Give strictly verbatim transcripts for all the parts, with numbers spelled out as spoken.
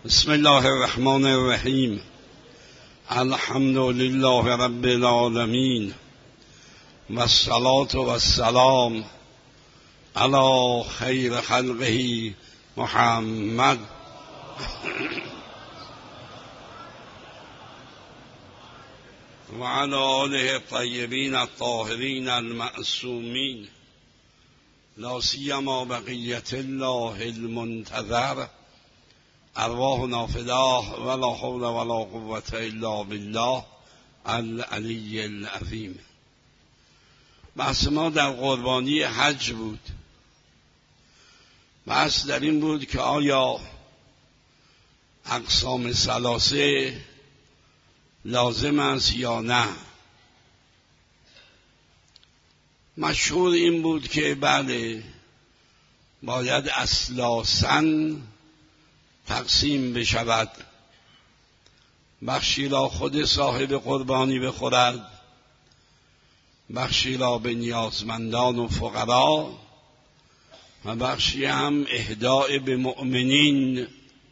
بسم الله الرحمن الرحیم. الحمد لله رب العالمین و الصلاة و السلام علی خیر خلقه محمد و علی آله الطیبین الطاهرین المعصومین، لا سیما بقیة الله المنتظر، ارواحنا فداه ولا حول ولا قوة الا بالله العلی العظیم. بحث ما در قربانی حج بود. بحث در این بود که آیا اقسام ثلاثه لازم است یا نه. مشهور این بود که بله، باید اسلاساً تقسیم بشود، بخشی را خود صاحب قربانی بخورد، بخشی را به نیازمندان و فقرا و بخشی هم اهداء به مؤمنین.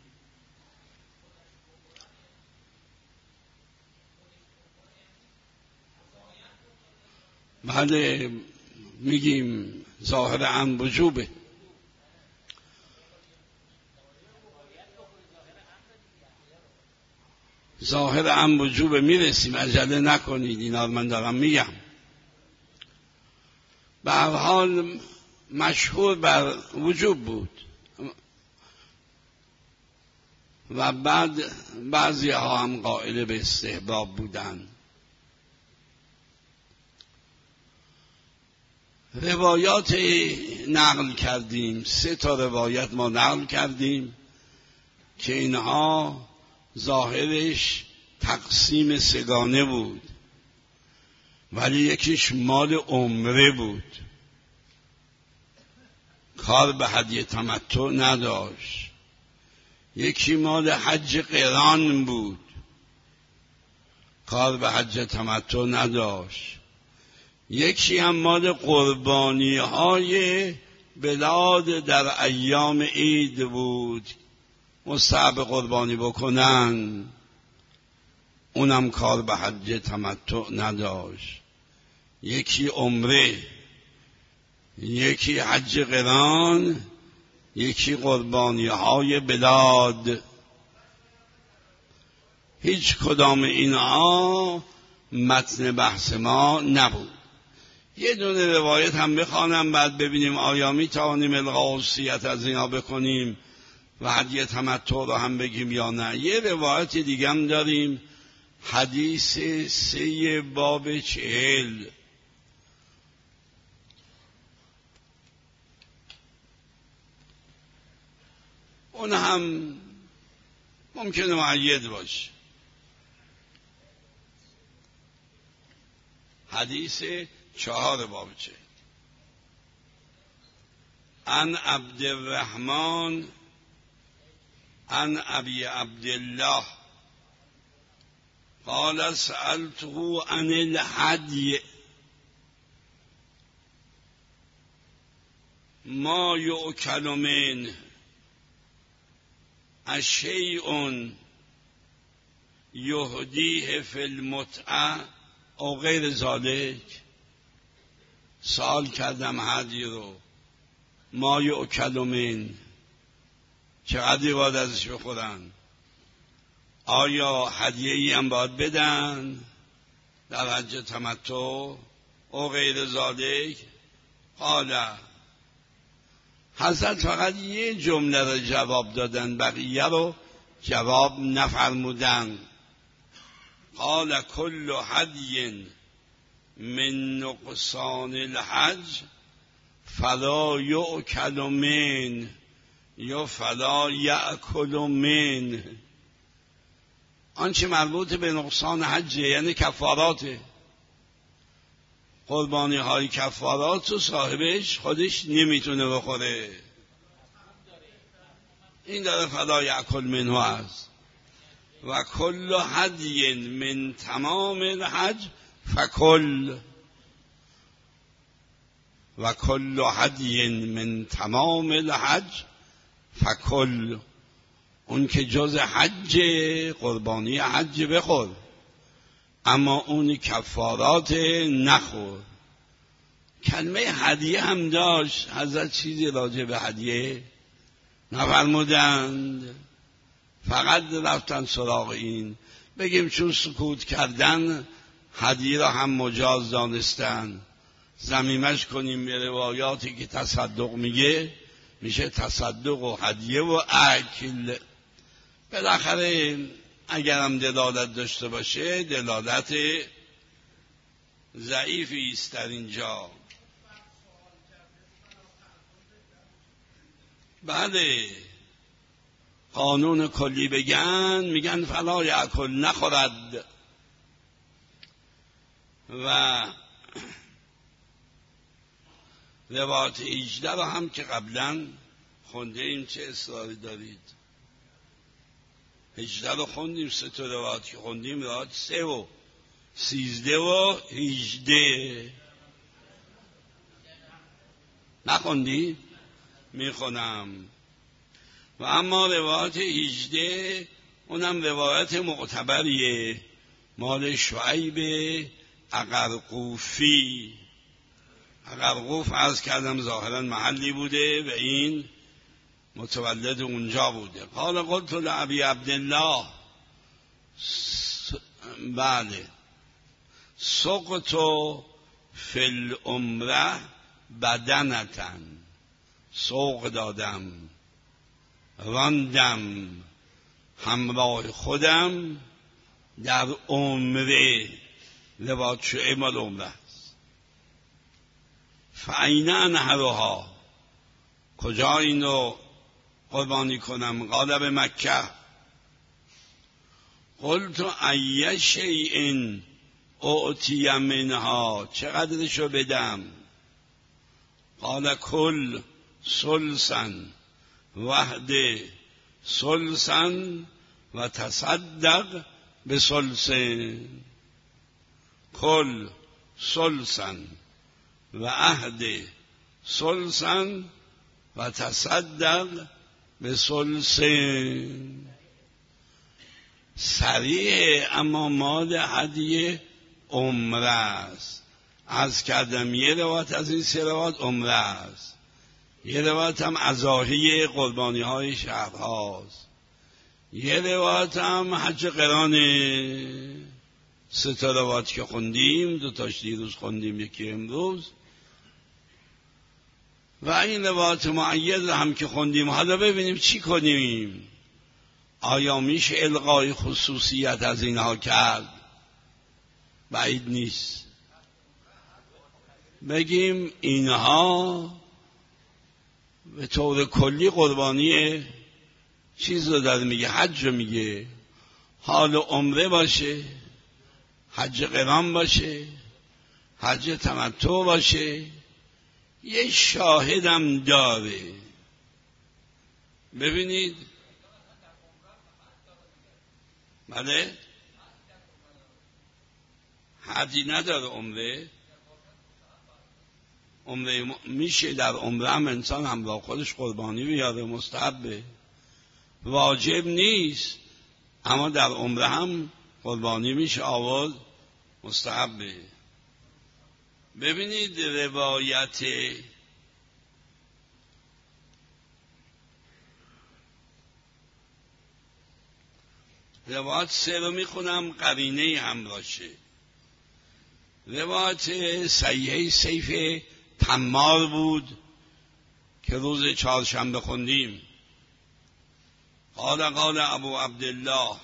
بله، میگیم ظاهر عن وجوبه. ظاهر عن وجوبه، میرسیم، عجله نکنید، اینا من دارم میگم. به هر حال مشهور بر وجوب بود و بعد بعضی ها هم قائل به استحباب بودند. روایات نقل کردیم، سه تا روایت ما نقل کردیم که اینها ظاهرش تقسیم سگانه بود، ولی یکیش مال عمره بود، کار به هدیه تمتع نداشت. یکی مال حج قران بود، کار به حج تمتع نداشت. یکی هم مال قربانی های بلاد در ایام عید بود، مستحب قربانی بکنن، اونم کار به حج تمتع نداشت. یکی عمره، یکی حج قران، یکی قربانی های بلاد. هیچ کدام اینها متن بحث ما نبود. یه دونه روایت هم بخوانم، بعد ببینیم آیا می توانیم الغاء وصیت از اینا بکنیم و هدیه تمتع رو هم بگیم یا نه. یه روایت دیگه هم داریم، حدیث سه باب چهل. اون هم ممکنه معید باشه. حدیث چهار باب چهل. عن عبد الرحمن عن ابی عبدالله قال سألته عن الهدی ما یؤکل منه اشیء یهدیه فی المتعه او غیر ذالک. سوال کردم هدی رو، ما یؤکل من، چقدر باید ازش بخورن؟ آیا هدیه ای هم باید بدن در حج تمتع او غیر ذالک؟ قال، حضرت فقط یه جمله رو جواب دادن، بقیه رو جواب نفرمودن. قال کل هدی من نقصان الحج فلا یؤکل من یا فلا یأکل من. آنچه مربوط به نقصان حج یعنی کفاراته، قربانی های کفارات و صاحبش خودش نمیتونه بخوره، این داره فلا یأکل منه است. و کل هدی من تمام الحج فکل، و کل هدی من تمام الحج فکل. اون که جز حج قربانی حج بخور، اما اون کفارات نخور. کلمه هدیه هم داشت، حضرت چیزی راجع به هدیه نفرمودند، فقط رفتن سراغ این. بگیم چون سکوت کردن هدیه را هم مجاز دانستن، ضمیمش کنیم به روایاتی که تصدق میگه، میشه تصدق و هدیه و اکل. بالاخره اگرم دلالت داشته باشه دلالت ضعیفی است در اینجا. بله، قانون کلی بگن میگن فلا یأکل، نخورد. و روایت هجده رو هم که قبلا خونده ایم، چه اصراری دارید؟ هجده رو خوندیم، سه تا روایت که خوندیم، روایت سه و سیزده و هجده نخوندی؟ میخونم. و اما روایت هجده اونم روایت معتبریه، مال شعیب اقرقوفی. اقرقوف عرض کردم ظاهرا محلی بوده و این متولد اونجا بوده. قال قلت لأبی عبدالله، بله، سقط فی العمره بدنتن، سوق دادم، راندم همراه خودم در عمره. روایت شعیب مال عمره است. فأین انحرها، کجا اینو قربانی کنم؟ قال به مکه. قلت ای شیء اعطی منها، چقدرشو بدم؟ قال کل ثلثا وحده ثلثا و تصدق به ثلثین. کل ثلثا و عهد ثلثا و تصدق به ثلثین. صریح، اما مال هدیه عمره است. عرض کردم یه روایت از این سه روایت عمره است، یه روایت هم اضاحی قربانی های شهر هاست، یه روایت هم حج قرانه. سه تا روایت که خوندیم، دو تاش دیروز خوندیم، یکی امروز، و این روایت معید هم که خوندیم. حالا ببینیم چی کنیم. آیا میشه الغای خصوصیت از اینها کرد؟ بعید نیست. بگیم اینها به طور کلی قربانی چیز رو داره میگه، حج رو میگه، حال عمره باشه، حج قران باشه، حج تمتع باشه، یه شاهدم داره. ببینید، بله، حدی نداره عمره. عمره میشه در عمره هم انسان همراه خودش قربانی بیاره، مستحبه، واجب نیست، اما در عمره هم قربانی میشه آورد، مستحبه. ببینید روایت روایت سه رو میخونم، قرینه هم باشه. روایت صحیحه سیف تمار بود که روز چهارشنبه خوندیم. قال قال ابو عبدالله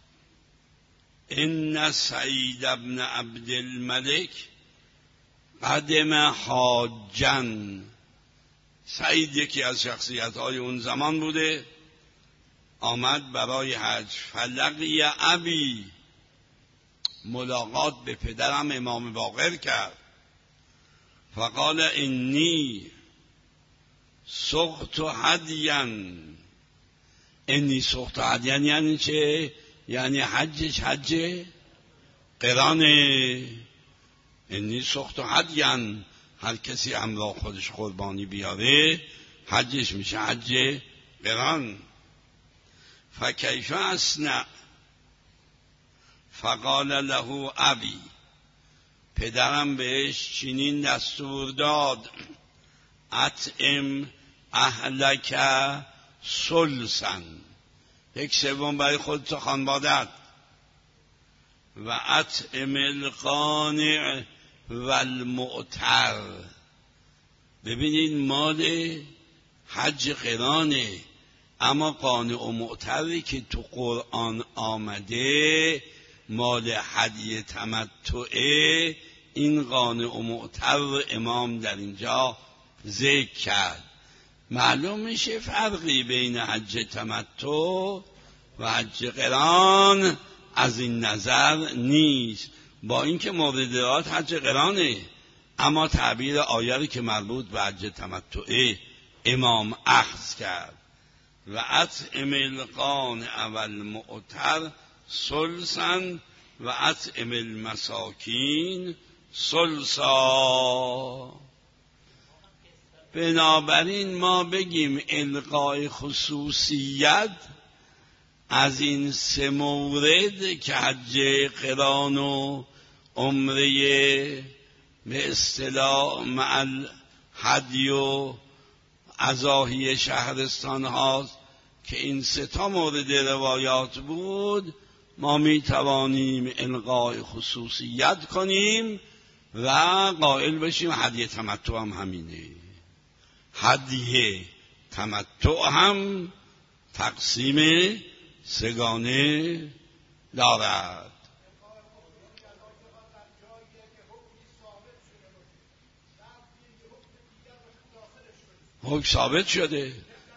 ان سعید ابن عبدالملک قدم حاجا. سعید یکی از شخصیت های اون زمان بوده، آمد برای حج. فلقی ابی، ملاقات به پدرم امام باقر کرد. فقال انی سقط هدیا. انی سقط هدیا یعنی چه؟ یعنی حجش حج قرانه. انی سقط هدیا، هر کسی همراه خودش قربانی بیاره حجش میشه حج قران. فکیف اصنع فقال له ابی، پدرم بهش چنین دستور داد اطعم اهلک ثلثا، یک سوم برای خودت و خانواده‌ات، و اطعم القانع والمعتر. ببینید مال حج قرانه، اما قانع و معتری که تو قرآن آمده مال هدیه تمتعه، این قانع و معتر امام در اینجا ذکر کرد. معلوم میشه فرقی بین حج تمتع و حج قران از این نظر نیست، با اینکه مورد رعایت حج قرانه، اما تعبیر آیه که مربوط به حج تمتعه امام اخذ کرد. و اطعم القانع والمعتر ثلثا و اطعم المساکین ثلثا. بنابراین ما بگیم القای خصوصیت از این سه مورد که حج قران و عمره به اصطلاح مع الهدی و اضاحی شهرستان هاست، که این سه تا مورد روایات بود، ما می توانیم القای خصوصیت کنیم و قائل بشیم هدیه تمتع هم همینه. هدیه تمتع هم تقسیم سگانه دارد. حکم ثابت شده.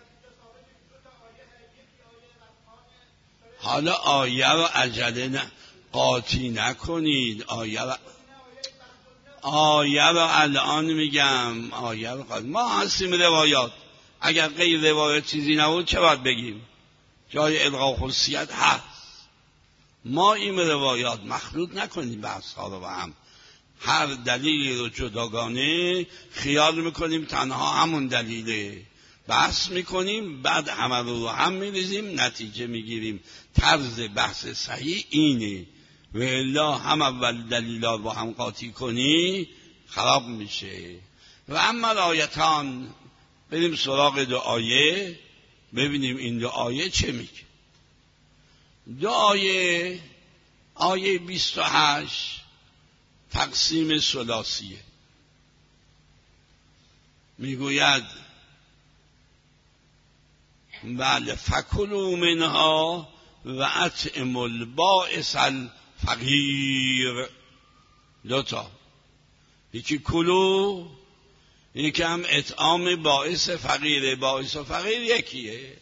حالا آیه رو عجله نه قاطی نکنید، آیه رو آیه رو الان میگم، آیه رو قاطی. ما هستیم روایات، اگر غیر روایات چیزی نبود چه باید بگیم؟ جای القا خصوصیت هست. ما این روایات مخلوط نکنیم بحث ها رو با هم، هر دلیل رو جداگانه خیال میکنیم تنها همون دلیله، بحث میکنیم، بعد همه رو رو هم میریزیم، نتیجه میگیریم. طرز بحث صحیح اینه، و الا هم اول دلیلات با هم قاطی کنی خراب میشه. و اما آیتان، بریم سراغ دو آیه ببینیم این دو آیه چه میگه. دو آیه، آیه بیست و هشت تقسیم ثلاثیه، میگوید بله فکلوا منها و اطعموا البائس الفقیر. دوتا، یکی کلو، یکی هم اطعام باعث فقیره. باعث و فقیر یکیه.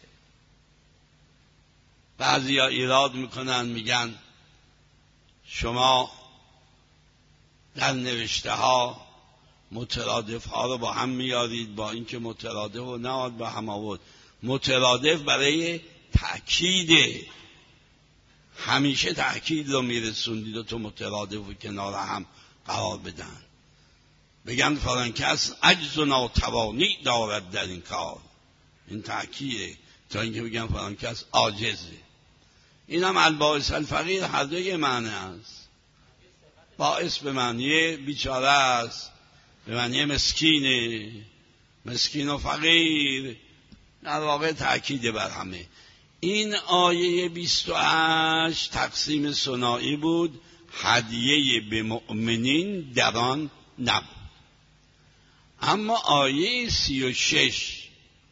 بعضی ها ایراد میکنن میگن شما در نوشته ها مترادف ها رو با هم میارید، با اینکه مترادف و نهاد با هم آورد. مترادف برای تأکید، همیشه تأکید رو میرسوندید و تو مترادف و کنار هم قرار بدن، بگن فلان کس عجز و ناتوانی دارد در این کار، این تأکیده، تا اینکه بگن فلان کس عاجزه. این هم البائس الفقیر هر دوی معنی است. باعث به معنی بیچاره است، به معنی مسکینه، مسکین و فقیر، در واقع تأکید بر همه. این آیه بیست و هشت تقسیم ثنایی بود، هدیه به مؤمنین در آن نبود. اما آیه سی و شش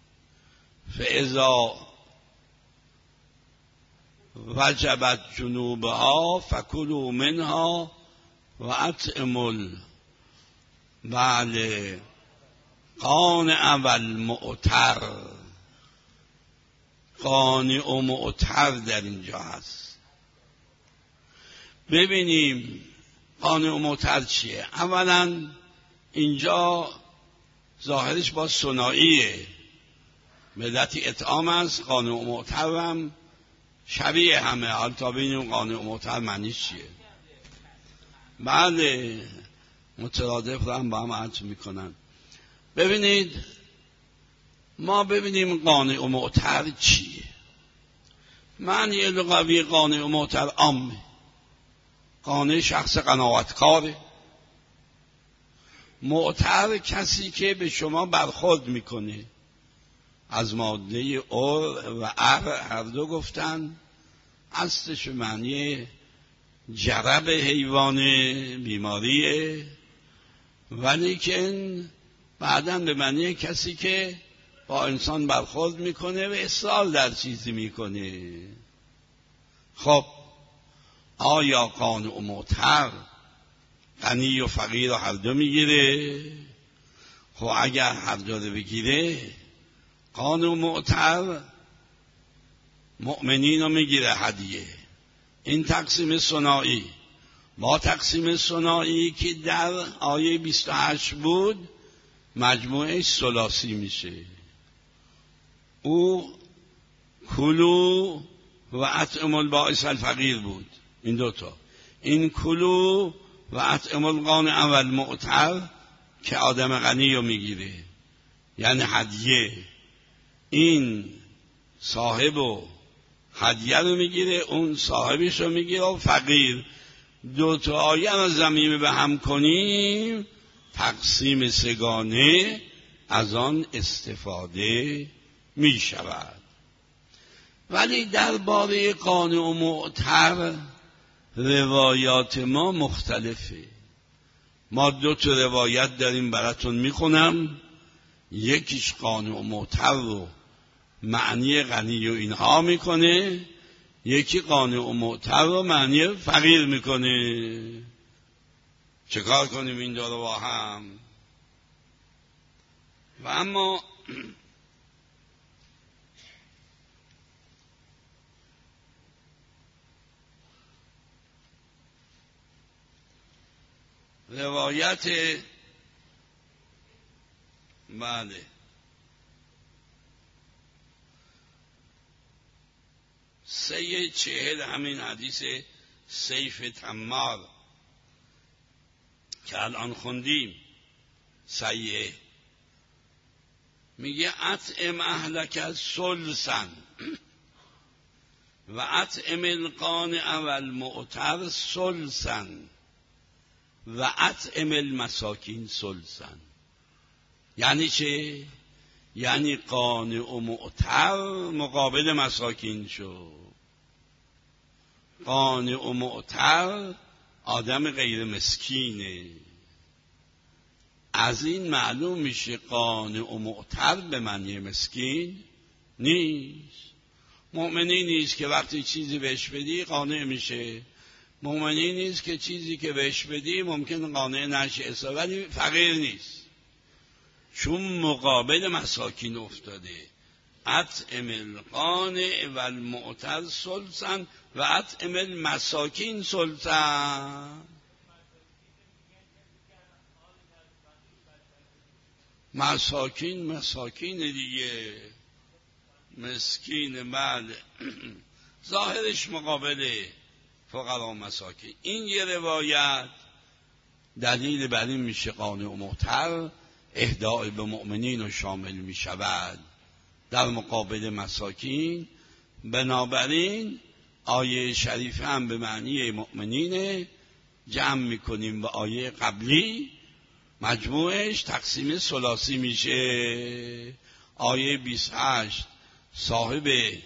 فاذا وجبت جنوبها فکلوا منها و اطعموا بله قانع والمعتر. قانع و معتر در اینجا هست. ببینیم قانع و معتر چیه. اولا اینجا ظاهرش با ثنائیه، ملتی اطعام است، قانع و معتر هم شبیه همه. حال تا ببینیم قانع و معتر معنیش چیه. بله مترادف رو هم با هم عطف میکنن. ببینید ما ببینیم قانع و معتر چیه. معنی لغوی قانع و معتر عامه. قانع شخص قناعتکاره، معتر کسی که به شما برخورد میکنه. از ماده اور و ار هر دو گفتن اصلش معنی جرب حیوان بیماریه، ولی که بعداً به معنی کسی که با انسان برخورد میکنه و اصرار در چیزی میکنه. خب آیا قانع و معتر غنی و فقیر رو هر دو میگیره؟ خب اگر هر دو رو بگیره، قانع و معتر مؤمنین رو میگیره هدیه. این تقسیم ثنایی با تقسیم ثنایی که در آیه بیست و هشت بود مجموعش ثلاثی میشه. او کلو و اطعموا البائس الفقیر بود، این دوتا. این کلو و اطعموا القانع و المعتر که آدم غنی رو میگیره، یعنی هدیه. این صاحب و هدیه رو میگیره، اون صاحبش رو میگیره و فقیر. دو تا آیه رو ضمیمه به هم کنیم، تقسیم سگانه از آن استفاده می شود. ولی درباره قانع و معتر روایات ما مختلفه. ما دو تا روایت داریم براتون میخونم. یکیش قانع و معتر رو معنی غنی و اینها میکنه، یکی قانع و معتر رو معنی فقیر میکنه. چه کار کنیم این دو رو با هم؟ و اما روایت بله سه چهل همین حدیث سیف تمار که الان خوندیم سیه میگه اطعم اهلک سلسن و اطعم القانع و المعتر سلسن و اطعم المساکین سلسن. یعنی چه؟ یعنی قانع و معتر مقابل مساکین شو. قانع و معتر آدم غیر مسکینه. از این معلوم میشه قانع و معتر به معنی مسکین نیست. مؤمنی نیست که وقتی چیزی بهش بدی قانع میشه، مؤمنی نیست که چیزی که بهش بدی ممکن قانع نشه، ولی فقیر نیست، چون مقابل مساکین افتاده. اطعم القانع و المعتر سلسن و اطعم المساکین سلسن. مساکین مساکین دیگه، مسکین بله ظاهرش مقابل فقرا و مساکین. این یه روایت دلیل بر این میشه قانع و معتر اهدای به مؤمنین و شامل می شود در مقابل مساکین. بنابراین آیه شریفه هم به معنی مؤمنینه، جمع میکنیم به آیه قبلی، مجموعش تقسیم ثلاثی میشه. آیه بیست و هشت صاحب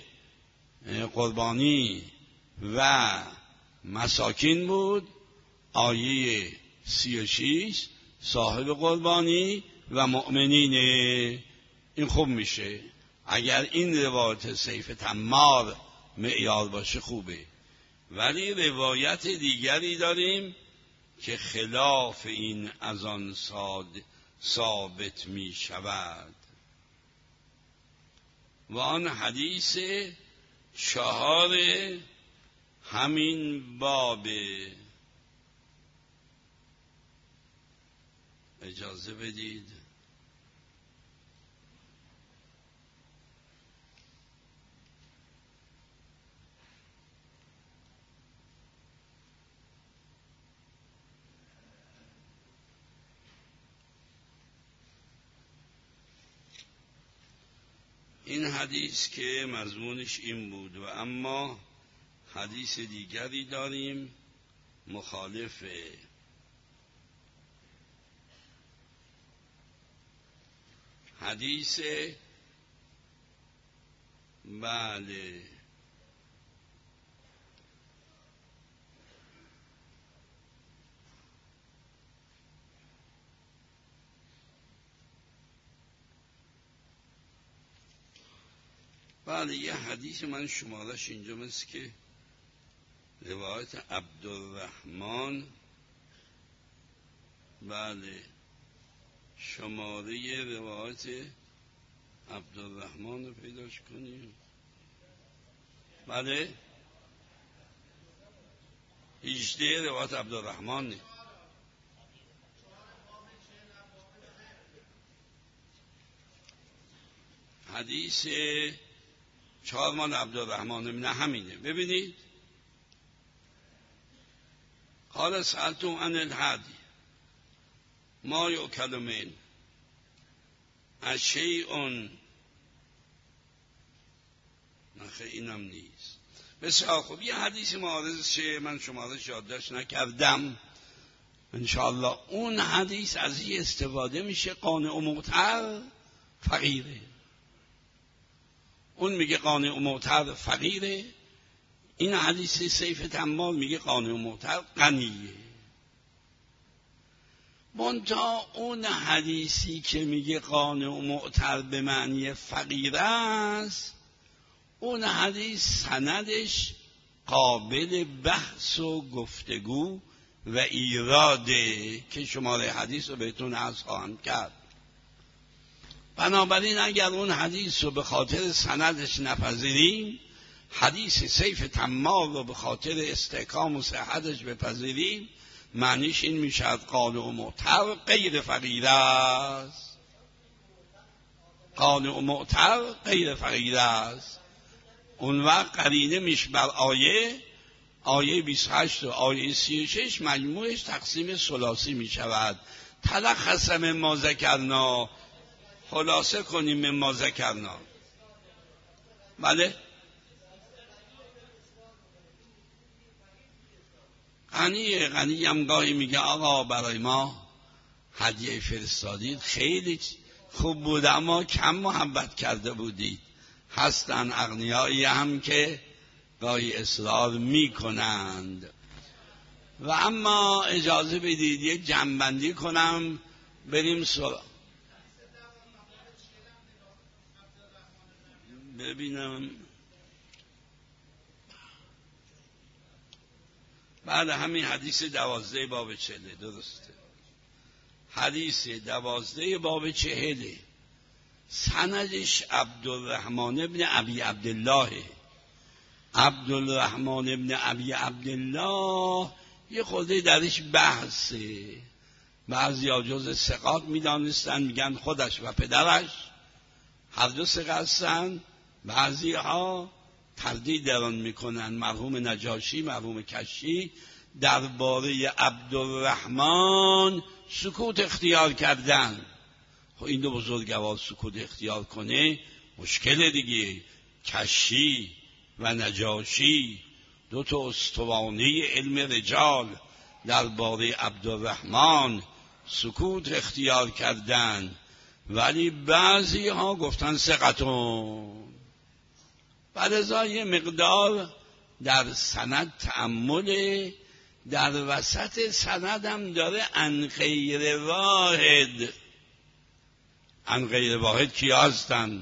قربانی و مساکین بود، آیه سی و شش صاحب قربانی و مؤمنینه. این خوب میشه. اگر این روایت سیف تمار معیار باشه خوبه، ولی روایت دیگری داریم که خلاف این از آن ثابت می شود و آن حدیث چهار همین باب. اجازه بدید این حدیث که مضمونش این بود. و اما حدیث دیگری داریم مخالف حدیث بله بله یه حدیث من شمارش اینجا مثل که روایت عبدالرحمن، بله شماره روایت عبدالرحمن رو پیداش کنیم. بله هجده روایت عبدالرحمن. حدیث چهار مال عبدالرحمن ابن همینه. ببینید قال سألتم عن الهدی ما یؤکل من اشیء، نخه اینم نیست. بسیار خوب، یه حدیث معارضه من شمارش یادداشت نکردم انشاءالله. اون حدیث از این استفاده میشه قانع و معتر فقیره. اون میگه قانع و معتر فقیره، این حدیث سیف تمام میگه قانع و معتر غنیه. منتها اون حدیثی که میگه قانع و معتر به معنی فقیر است، اون حدیث سندش قابل بحث و گفتگو و ایراده که شماره حدیث رو بهتون عرض خواهم کرد. بنابراین اگر اون حدیث رو به خاطر سندش نپذیریم، حدیث سیف تمام رو به خاطر استحکام و صحتش بپذیریم، معنیش این میشد قانع و معتر غیر فقیر است. قانع و معتر غیر فقیر است. اون وقت قرینه میشه بر آیه آیه بیست و هشت و آیه سی و شش مجموعش تقسیم ثلاثی میشود. تلخص مما ذکرنا، خلاصه کنیم مما ذکرنا. بله غنیه. غنی هم گاهی میگه آقا برای ما هدیه فرستادید، خیلی خوب بود اما کم محبت کرده بودید. هستن اغنیایی هم که گاهی اصرار میکنند. و اما اجازه بدید یک جمع‌بندی کنم بریم سراغ. ببینم بعد همین حدیث دوازده باب چهله، درسته؟ حدیث دوازده باب چهله سندش عبدالرحمن ابن ابی عبدالله. عبدالرحمن ابن ابی عبدالله یه خورده درش بحثه. بعضی ها جز ثقات میدانستن، میگن خودش و پدرش هر دو ثقه هستن. بعضی ها تردید در آن میکنن. مرحوم نجاشی، مرحوم کشی درباره عبدالرحمن سکوت اختیار کردن. خب این دو بزرگوار سکوت اختیار کنه مشکل دیگه. کشی و نجاشی دو تا استوانه علم رجال درباره عبدالرحمن سکوت اختیار کردن، ولی بعضی ها گفتن ثقتون. بعد یه مقدار در سند تأمل، در وسط سند هم داره عن غیر واحد. عن غیر واحد کیا هستن؟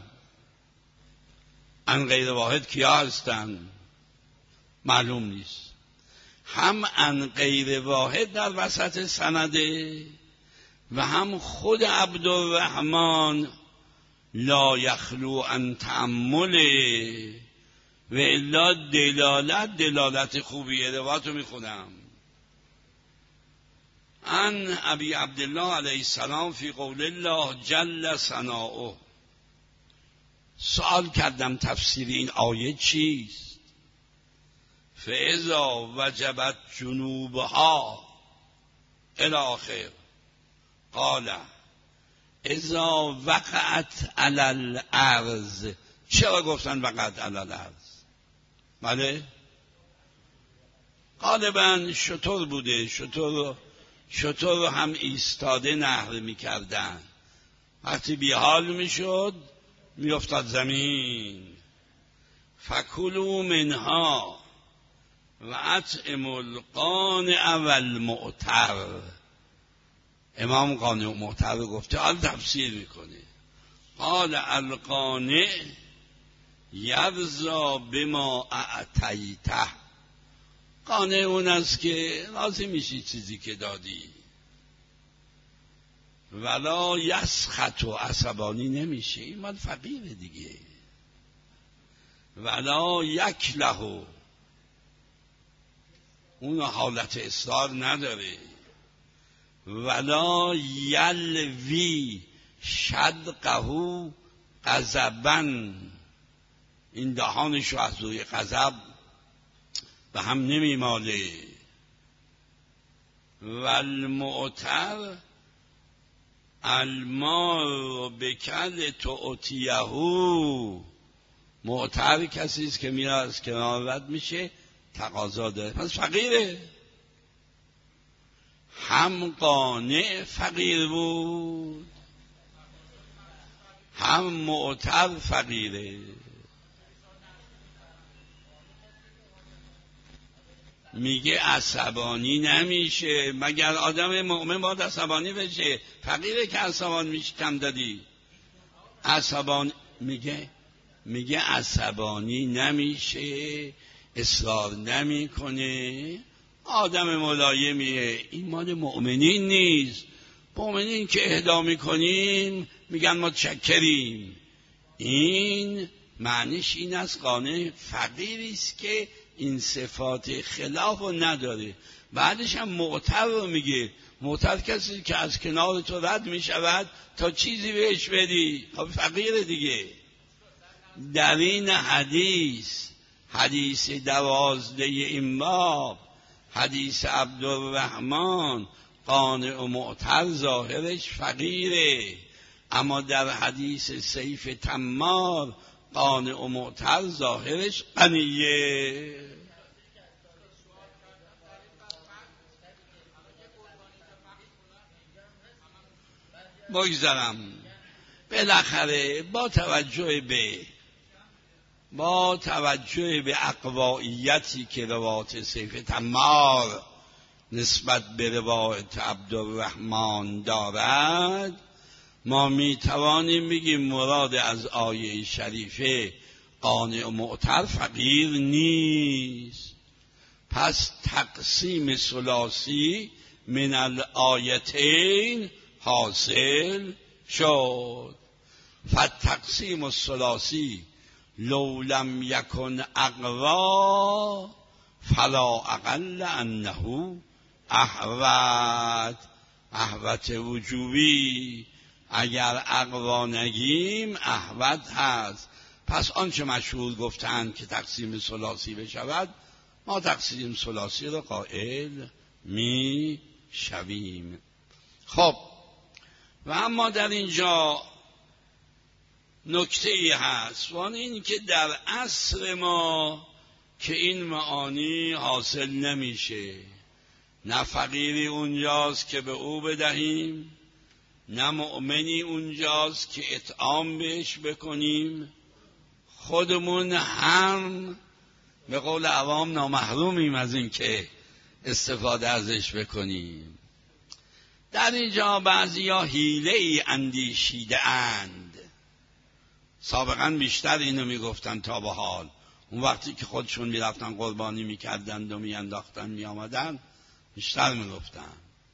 عن غیر واحد کیا هستن؟ معلوم نیست. هم عن غیر واحد در وسط سنده و هم خود عبدالرحمن لا یخلو عن تأمله. و الا دلالت دلالت خوبیه. روایتو میخونم. عن ابی عبدالله علیه السلام فی قول الله جل ثناؤه. سوال کردم تفسیر این آیه چیست؟ فاذا وجبت جنوبها الی آخر قال اذا وقعت علی الارض چرا گفتن وقد علی الارض؟ بله غالبا شتر بوده، شتر رو شتر رو هم ایستاده نهر میکردن، وقتی بیحال میشد میافتاد زمین. فکلوا منها و اطعموا القانع والمعتر. امام قانع و معتر رو گفته، حال تفسیر میکنه. قال القانع یرضا بما اعطیته. قانع اون است که راضی میشی چیزی که دادی، ولا یسخط و عصبانی نمیشه، این مال فقیره دیگه. ولا یکله، اون حالت اصرار نداره. ولا یلوی شدقه غضبا، این دهانشو از روی غضب به هم نمیماله. والمعتر المار بکل تعطیهو. معتر کسی است که میره از کنار رد میشه، تقاضا داره، پس فقیره. هم قانع فقیر بود، هم معتر فقیره. میگه عصبانی نمیشه، مگر آدم مؤمن باید عصبانی بشه؟ فقیره که عصبانی میشه کم دادی. عصبانی میگه میگه عصبانی نمیشه، اصرار نمیکنه، آدم ملایمیه. این مال مؤمنین نیست. مؤمنین که اهدا میکنیم میگن ما چکریم. این معنیش این است قانع فقیری است که این صفات خلاف رو نداره. بعدش هم معتر رو میگه، معتر کسی که از کنار تو رد میشود تا چیزی بهش بدی، خب فقیره دیگه. در این حدیث، حدیث دوازده این باب، حدیث عبدالرحمن، قانع و معتر ظاهرش فقیره، اما در حدیث سیف تمار قانع و معتر ظاهرش غنیه. بگذارم بالاخره با توجه به با توجه به اقوائیتی که روایت سیف تمار نسبت به روایت عبدالرحمن دارد، ما می توانیم بگیم مراد از آیه شریفه قانع و معتر فقیر نیست. پس تقسیم ثلاثی من الآیتین حاصل شد. فتقسیم الثلاثی لو لم یکن اقوا فلا اقل انه احوت. احوت وجوبی، اگر اقوا نگیم احوت هست. پس آنچه مشهور گفتند که تقسیم ثلاثی بشود، ما تقسیم ثلاثی را قائل می شویم. خب و اما در اینجا نکته ای هست، و آن این که در عصر ما که این معانی حاصل نمیشه. نه فقیری اونجاست که به او بدهیم، نه مؤمنی اونجاست که اطعام بهش بکنیم، خودمون هم به قول عوام نامحرومیم از این که استفاده ازش بکنیم. در اینجا بعضی ها حیله ای اندیشیده اند. سابقا بیشتر اینو میگفتن تا به حال. اون وقتی که خودشون میرفتن قربانی میکردند و میانداختن میآمدن بیشتر میگفتن.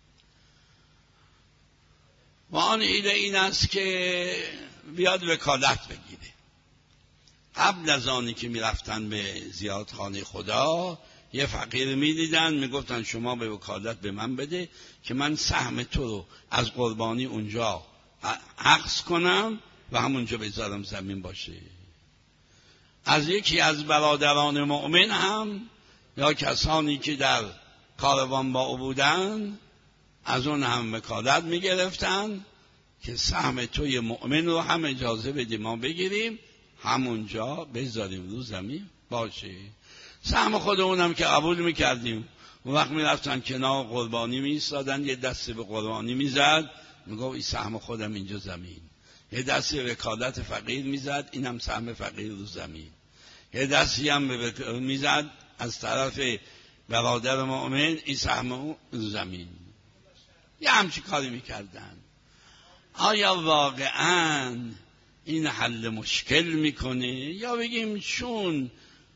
و آن حیله این است که بیاد وکالت بگیره. قبل از آنی که میرفتن به زیارتخانه خدا، یه فقیر میدیدن میگفتن شما به وکالت به من بده که من سهم تو رو از قربانی اونجا عقص کنم و همونجا بذارم زمین باشه. از یکی از برادران مؤمن هم یا کسانی که در کاروان با او بودن، از اون هم وکالت میگرفتن که سهم توی مؤمن رو هم اجازه بدیم ما بگیریم، همونجا بذاریم رو زمین باشه. سهم خودمونم که قبول میکردیم، اون وقت میرفتن کنار قربانی میایستادن، یه دستی به قربانی میزد، میگو این سهم خودم اینجا زمین. یه دستی وکالت فقیر میزد، اینم سهم فقیر رو زمین. یه دستی هم میزد از طرف برادر مؤمن، این سهم رو زمین. یه همچی کاری میکردن. آیا واقعا این حل مشکل میکنه، یا بگیم چون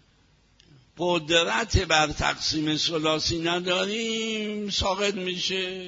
قدرت بر تقسیم ثلاثی نداریم ساقط میشه؟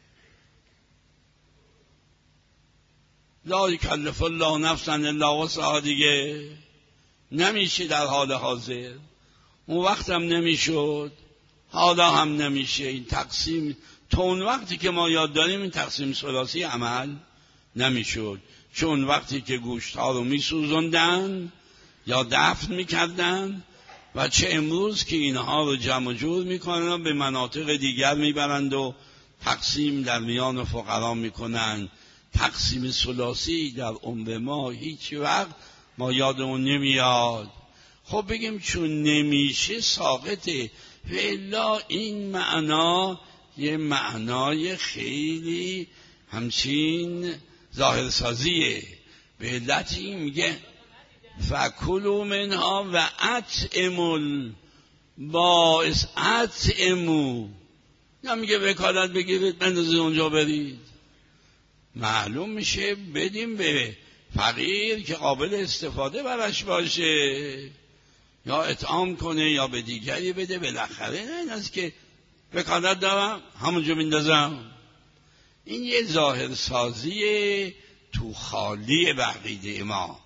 لا یکلف الله نفسا الا وسعها دیگه نمیشه در حال حاضر. اون وقت هم نمیشد، حالا هم نمیشه. این تقسیم تا اون وقتی که ما یاد داریم این تقسیم ثلاثی عمل نمیشد، چون وقتی که گوشت ها رو میسوزندن یا دفن میکردن و چه امروز که اینها رو جمع جور میکنن و به مناطق دیگر میبرند و تقسیم در میان فقرا میکنن. تقسیم ثلاثی در عمر ما هیچ وقت ما یادمون نمیاد. خب بگیم چون نمیشه ساقطه. و الا این معنا یه معنای خیلی همچین ظاهرسازیه. به علتی میگه فکلوا منها و اطعموا باعث اطعموا، نمیگه وکالت بگیرید بندازید اونجا برید. معلوم میشه بدیم به فقیر که قابل استفاده براش باشه، یا اطعام کنه یا به دیگری بده. بالاخره نه این است که وکالت دارم همونجا میندازم. این یه ظاهر سازی تو خالی بقیده ما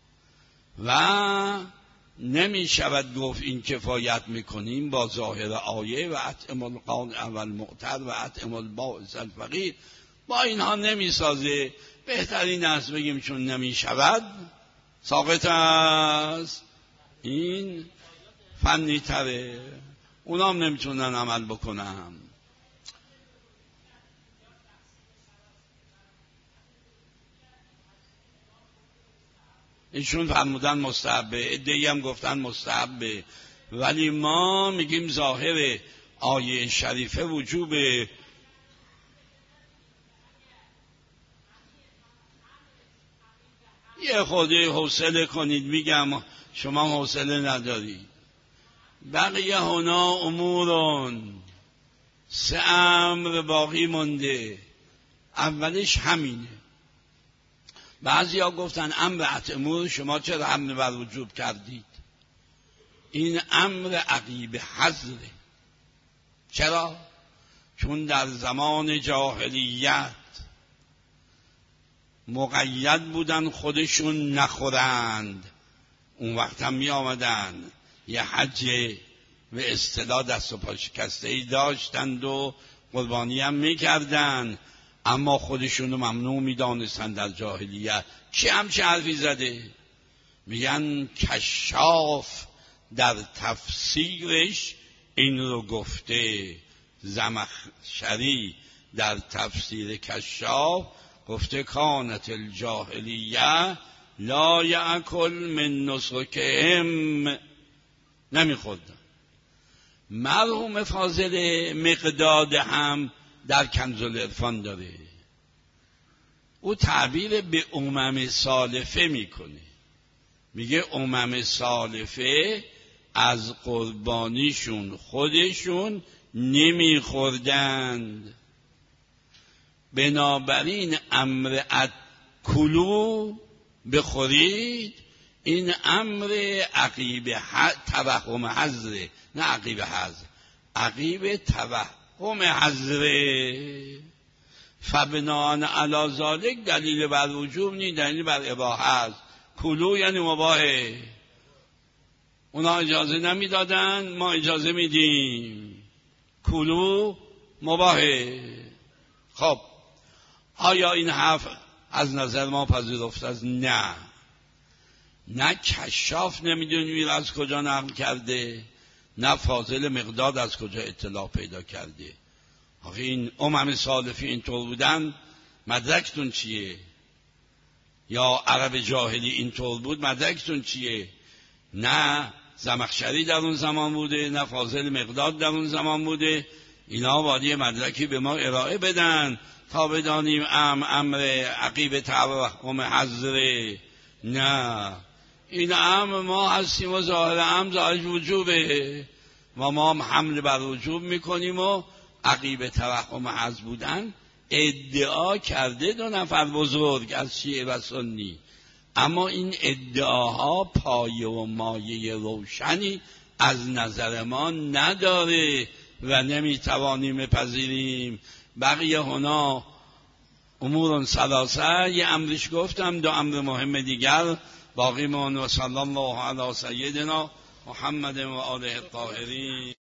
و نمی شود گفت این کفایت میکنیم با ظاهر آیه و اطعم القانع والمعتر و اطعم البائس الفقیر. با اینها نمی سازه. بهترین است بگیم چون نمی شود ساقط است. این فنی تره، اونا هم نمیتونن عمل بکنن. ایشون فرمودن مستحبه، عده‌ای هم گفتن مستحبه، ولی ما میگیم ظاهر آیه شریفه وجوب. یه خودی حوصله کنید، میگم شما حوصله ندارید. بقیه هنا امورون، سه امر باقی مونده. اولش همینه. بعضی ها گفتن امر اطعموا، شما چرا امر بر وجوب کردید؟ این امر عقیب حظره. چرا؟ چون در زمان جاهلیت مقید بودن خودشون نخورند. اون وقت هم می آمدن یه حج به اصطلاح دست و پا شکسته ای داشتند و قربانی هم می کردن، اما خودشون رو ممنوع می دانستن در جاهلیت. کی همچه حرفی زده؟ میگن کشاف در تفسیرش این رو گفته. زمخشری در تفسیر کشاف گفته کانت الجاهلیه لا یأکل من نسکهم، نمیخوردن. مرحوم فاضل مقداد هم در کنز العرفان داره، او تعبیر به امم سالفه میکنه. میگه امم سالفه از قربانیشون خودشون نمیخوردند، بنابراین امر ادکلو بخورید این امر عقیب توهم حضره، نه عقیب حضر، عقیب توهم حضره. فبناء علی ذالک دلیل بر وجوب نی، دلیل بر اباحه است. کلو یعنی مباحه. اونا اجازه نمیدادن، ما اجازه میدیم. کلو مباحه. خب آیا این حرف از نظر ما پذیرفته است؟ نه. نه کشاف نمیدونیم از کجا نقل کرده، نه فاضل مقداد از کجا اطلاع پیدا کرده. آخه این امم سالفی اینطور بودن، مدرکتون چیه؟ یا عرب جاهلی اینطور بود، مدرکتون چیه؟ نه زمخشری در اون زمان بوده، نه فاضل مقداد در اون زمان بوده. اینا باید مدرکی به ما ارائه بدن تا بدانیم ام امر عقیب توهم حضره. نه این ام ما هستیم و ظاهر ام ظاهر وجوبه و ما حمل بر وجوب میکنیم و عقیب توهم حضر بودن ادعا کرده دو نفر بزرگ از شیعه و سنی، اما این ادعاها پایه و مایه روشنی از نظر ما نداره و نمیتوانیم بپذیریم. بقیه هنا امور ثلاثه، یه امرش گفتم، دو امر مهم دیگر باقی مون. و صلی الله علی سیدنا محمد و آله الطاهرین.